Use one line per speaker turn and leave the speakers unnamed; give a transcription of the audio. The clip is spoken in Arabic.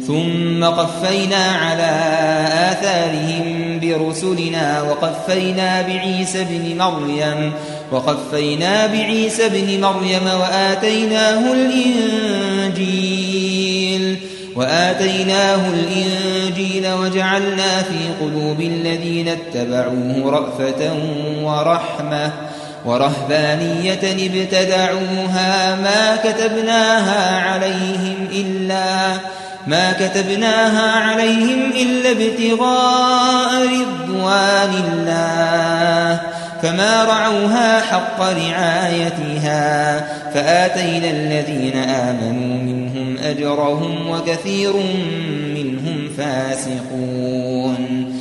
ثم قفينا على آثارهم برسلنا وقفينا بعيسى ابن مريم وآتيناه الإنجيل وجعلنا في قلوب الذين اتبعوه رأفة ورهبانية ابتدعوها ما كتبناها عليهم إلا ابتغاء رضوان الله فما رعوها حق رعايتها فآتينا الذين آمنوا منهم أجرهم وكثير منهم فاسقون